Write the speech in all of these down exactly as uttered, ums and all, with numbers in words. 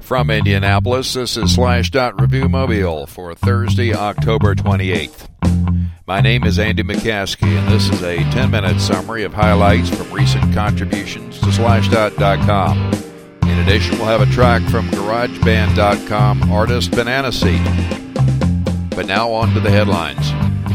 From Indianapolis, this is Slashdot Review Mobile for Thursday, October twenty-eighth. My name is Andy McCaskey, and this is a ten-minute summary of highlights from recent contributions to Slashdot dot com. In addition, we'll have a track from GarageBand dot com artist Banana Seed. But now on to the headlines.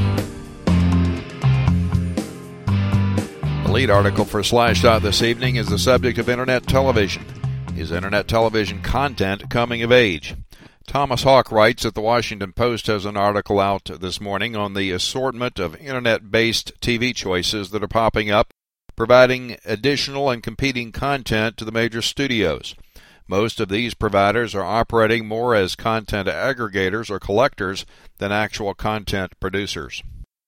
The lead article for Slashdot this evening is the subject of Internet television. Is Internet television content coming of age? Thomas Hawk writes that the Washington Post has an article out this morning on the assortment of Internet-based T V choices that are popping up, providing additional and competing content to the major studios. Most of these providers are operating more as content aggregators or collectors than actual content producers.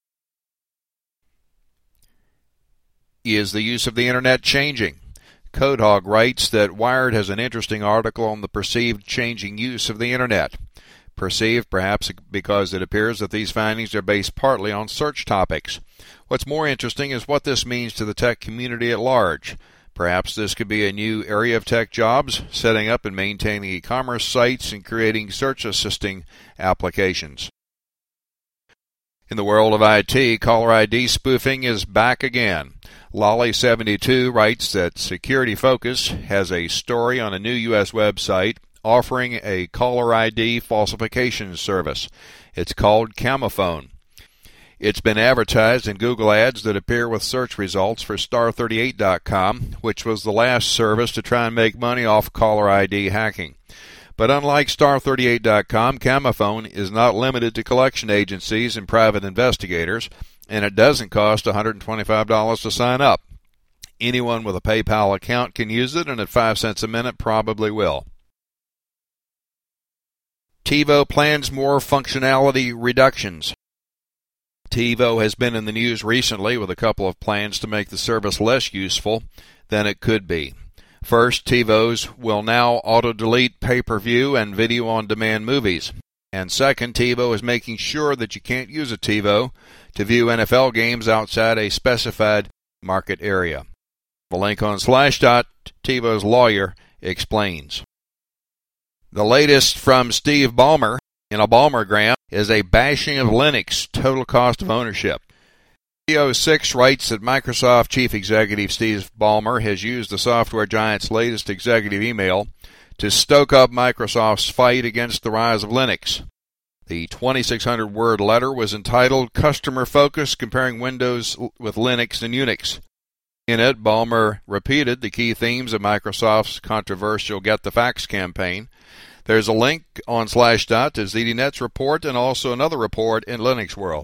Is the use of the Internet changing? CodeHog writes that Wired has an interesting article on the perceived changing use of the Internet. Perceived perhaps because it appears that these findings are based partly on search topics. What's more interesting is what this means to the tech community at large. Perhaps this could be a new area of tech jobs, setting up and maintaining e-commerce sites and creating search assisting applications. In the world of I T, caller I D spoofing is back again. Lolly seventy-two writes that Security Focus has a story on a new U S website offering a caller I D falsification service. It's called Camophone. It's been advertised in Google ads that appear with search results for star thirty-eight dot com, which was the last service to try and make money off caller I D hacking. But unlike star thirty-eight dot com, Camophone is not limited to collection agencies and private investigators, and it doesn't cost one hundred twenty-five dollars to sign up. Anyone with a PayPal account can use it, and at five cents a minute probably will. TiVo plans more functionality reductions. TiVo has been in the news recently with a couple of plans to make the service less useful than it could be. First, TiVos will now auto-delete pay-per-view and video-on-demand movies. And second, TiVo is making sure that you can't use a TiVo to view N F L games outside a specified market area. The link on Slashdot, TiVo's lawyer explains. The latest from Steve Ballmer in a Ballmergram is a bashing of Linux total cost of ownership. T O six writes that Microsoft Chief Executive Steve Ballmer has used the software giant's latest executive email to stoke up Microsoft's fight against the rise of Linux. The twenty-six hundred word letter was entitled Customer Focus Comparing Windows with Linux and Unix. In it, Ballmer repeated the key themes of Microsoft's controversial Get the Facts campaign. There's a link on Slashdot to ZDNet's report and also another report in Linux World.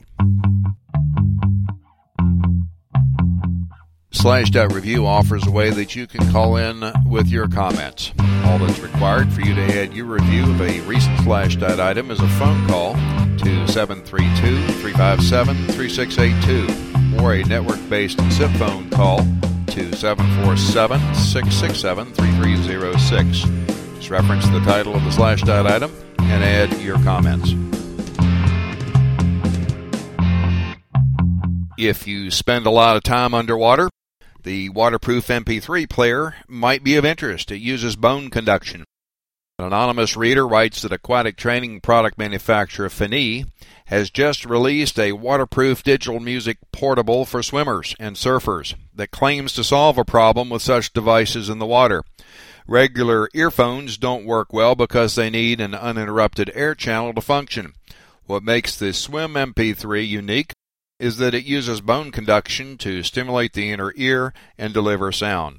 Slashdot Review offers a way that you can call in with your comments. All that's required for you to add your review of a recent Slashdot item is a phone call to seven three two, three five seven, three six eight two or a network-based zip phone call to seven four seven, six six seven, three three zero six. Just reference the title of the Slashdot item and add your comments. If you spend a lot of time underwater, the waterproof M P three player might be of interest. It uses bone conduction. An anonymous reader writes that aquatic training product manufacturer Finis has just released a waterproof digital music portable for swimmers and surfers that claims to solve a problem with such devices in the water. Regular earphones don't work well because they need an uninterrupted air channel to function. What makes the Swim M P three unique is that it uses bone conduction to stimulate the inner ear and deliver sound.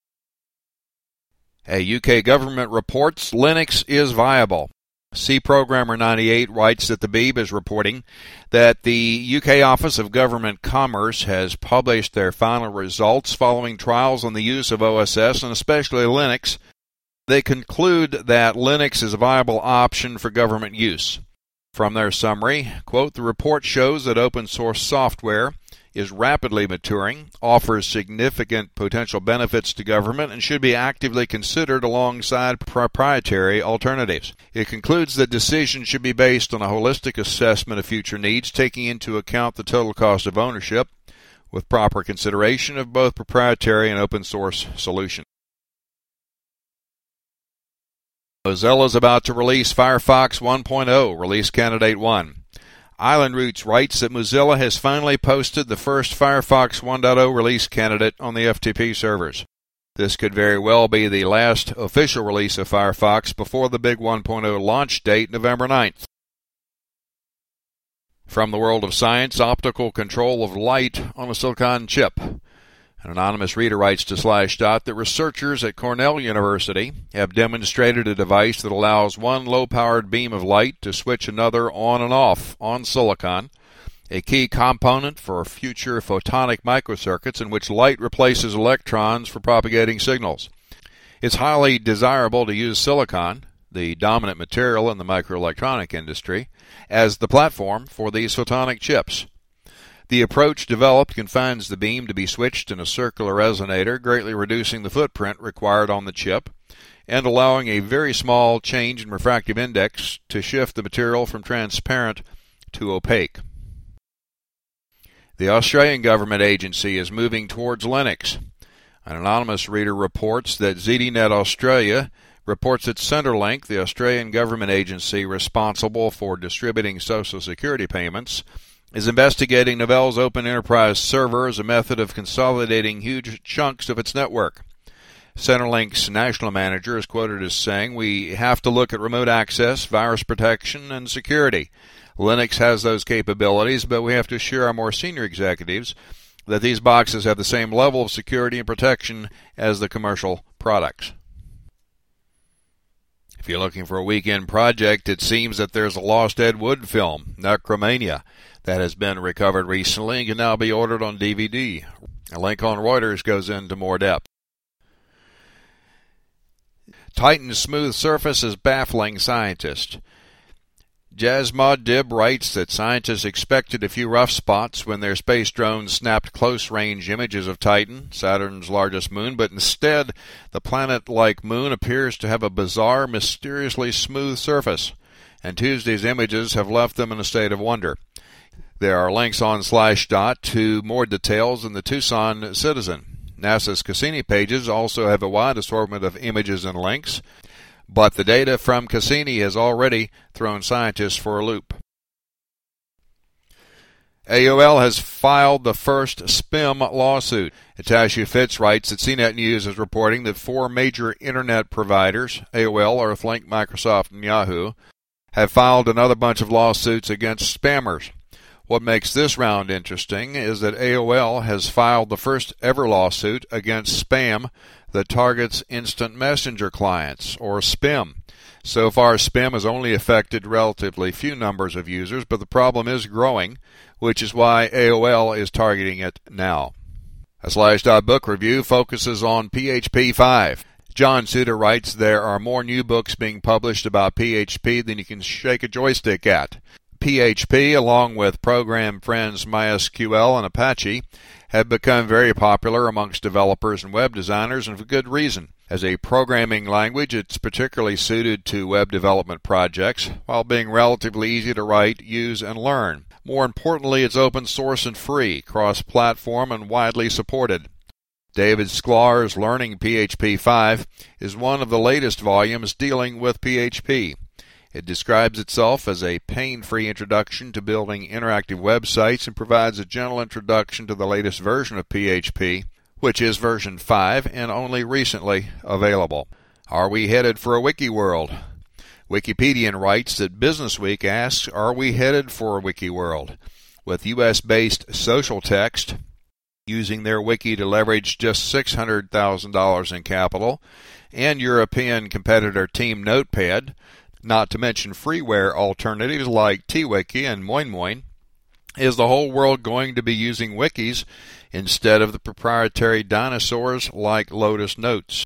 A U K government reports Linux is viable. C Programmer ninety-eight writes that the Beeb is reporting that the U K Office of Government Commerce has published their final results following trials on the use of O S S and especially Linux. They conclude that Linux is a viable option for government use. From their summary, quote, the report shows that open source software is rapidly maturing, offers significant potential benefits to government, and should be actively considered alongside proprietary alternatives. It concludes that decisions should be based on a holistic assessment of future needs, taking into account the total cost of ownership, with proper consideration of both proprietary and open source solutions. Mozilla is about to release Firefox one point oh, release candidate one. Island Roots writes that Mozilla has finally posted the first Firefox one point oh release candidate on the F T P servers. This could very well be the last official release of Firefox before the big one point oh launch date, November ninth. From the world of science, optical control of light on a silicon chip. An anonymous reader writes to Slashdot that researchers at Cornell University have demonstrated a device that allows one low-powered beam of light to switch another on and off on silicon, a key component for future photonic microcircuits in which light replaces electrons for propagating signals. It's highly desirable to use silicon, the dominant material in the microelectronic industry, as the platform for these photonic chips. The approach developed confines the beam to be switched in a circular resonator, greatly reducing the footprint required on the chip and allowing a very small change in refractive index to shift the material from transparent to opaque. The Australian government agency is moving towards Linux. An anonymous reader reports that ZDNet Australia reports that Centrelink, the Australian government agency responsible for distributing Social Security payments, is investigating Novell's Open Enterprise server as a method of consolidating huge chunks of its network. Centrelink's national manager is quoted as saying, "We have to look at remote access, virus protection, and security. Linux has those capabilities, but we have to assure our more senior executives that these boxes have the same level of security and protection as the commercial products." If you're looking for a weekend project, it seems that there's a lost Ed Wood film, Necromania, that has been recovered recently and can now be ordered on D V D. A link on Reuters goes into more depth. Titan's smooth surface is baffling scientists. Jasmod-Dib writes that scientists expected a few rough spots when their space drones snapped close-range images of Titan, Saturn's largest moon, but instead the planet-like moon appears to have a bizarre, mysteriously smooth surface, and Tuesday's images have left them in a state of wonder. There are links on Slashdot to more details in the Tucson Citizen. NASA's Cassini pages also have a wide assortment of images and links, but the data from Cassini has already thrown scientists for a loop. A O L has filed the first spam lawsuit. Atashu Fitz writes that C net News is reporting that four major internet providers, A O L, Earthlink, Microsoft, and Yahoo, have filed another bunch of lawsuits against spammers. What makes this round interesting is that A O L has filed the first ever lawsuit against spam that targets instant messenger clients, or S P I M. So far, S P I M has only affected relatively few numbers of users, but the problem is growing, which is why A O L is targeting it now. A Slashdot book review focuses on P H P five. John Suter writes there are more new books being published about P H P than you can shake a joystick at. P H P, along with program friends MySQL and Apache, have become very popular amongst developers and web designers, and for good reason. As a programming language, it's particularly suited to web development projects, while being relatively easy to write, use, and learn. More importantly, it's open source and free, cross-platform, and widely supported. David Sklar's Learning P H P five is one of the latest volumes dealing with P H P. It describes itself as a pain-free introduction to building interactive websites and provides a gentle introduction to the latest version of P H P, which is version five and only recently available. Are we headed for a wiki world? Wikipedian writes that Businessweek asks, are we headed for a wiki world? With U S-based Social Text using their wiki to leverage just six hundred thousand dollars in capital, and European competitor Team Notepad, not to mention freeware alternatives like TWiki and MoinMoin, is the whole world going to be using wikis instead of the proprietary dinosaurs like Lotus Notes?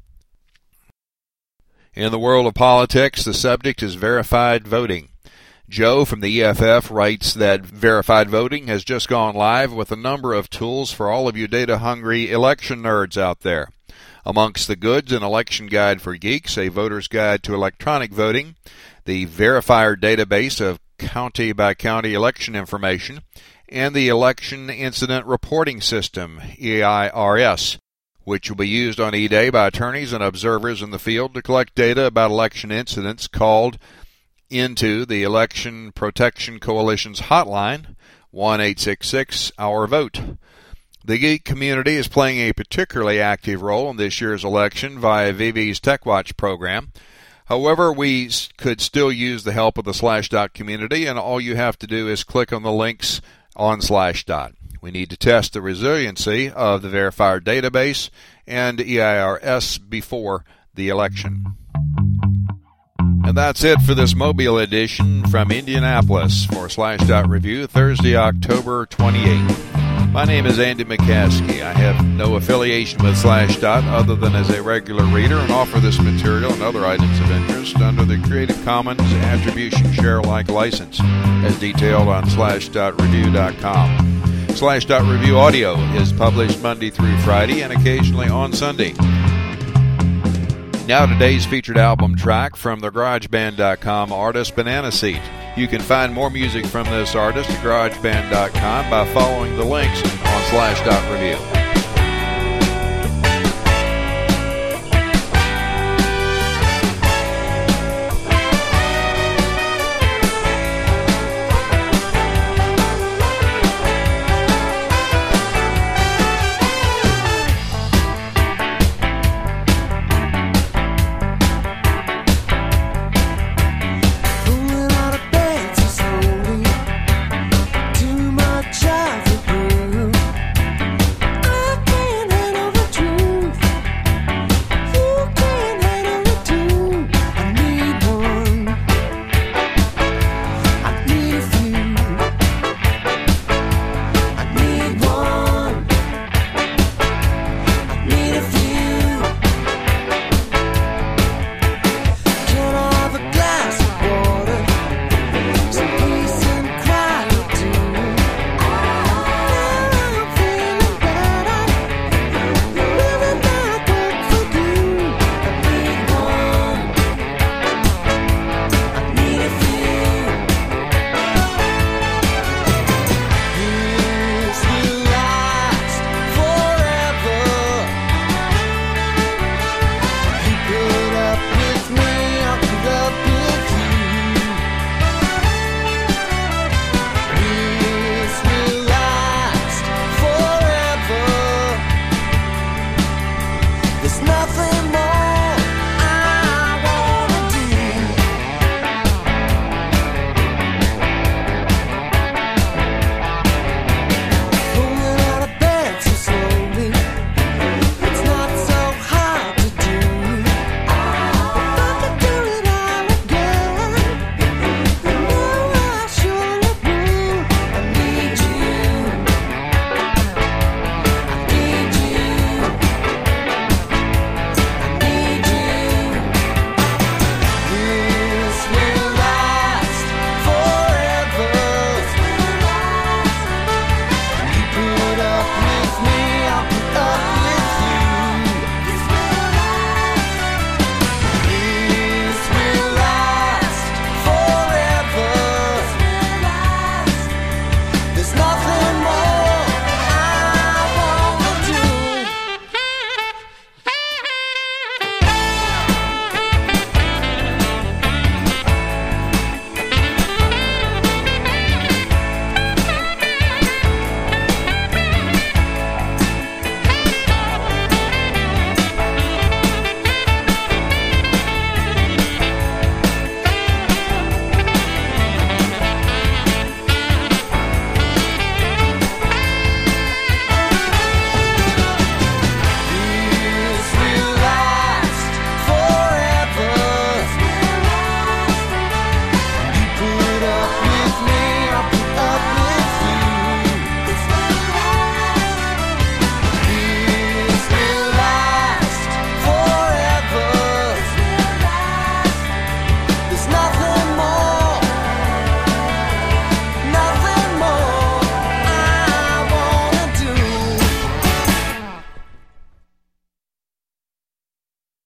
In the world of politics, the subject is verified voting. Joe from the E F F writes that verified voting has just gone live with a number of tools for all of you data-hungry election nerds out there. Amongst the goods, an election guide for geeks, a voter's guide to electronic voting, the Verifier database of county-by-county election information, and the Election Incident Reporting System, E I R S, which will be used on E-Day by attorneys and observers in the field to collect data about election incidents, called into the Election Protection Coalition's hotline, one eight six six our vote. The geek community is playing a particularly active role in this year's election via V V's TechWatch program. However, we could still use the help of the Slashdot community, and all you have to do is click on the links on Slashdot. We need to test the resiliency of the verifier database and E I R S before the election. And that's it for this Mobile edition from Indianapolis for Slashdot Review, Thursday, October twenty-eighth. My name is Andy McCaskey. I have no affiliation with Slashdot other than as a regular reader, and offer this material and other items of interest under the Creative Commons Attribution Share Alike license, as detailed on slashdot review dot com. Slashdot Review audio is published Monday through Friday and occasionally on Sunday. Now today's featured album track from the garage band dot com artist Banana Seat. You can find more music from this artist at garage band dot com by following the links on Slashdot Review.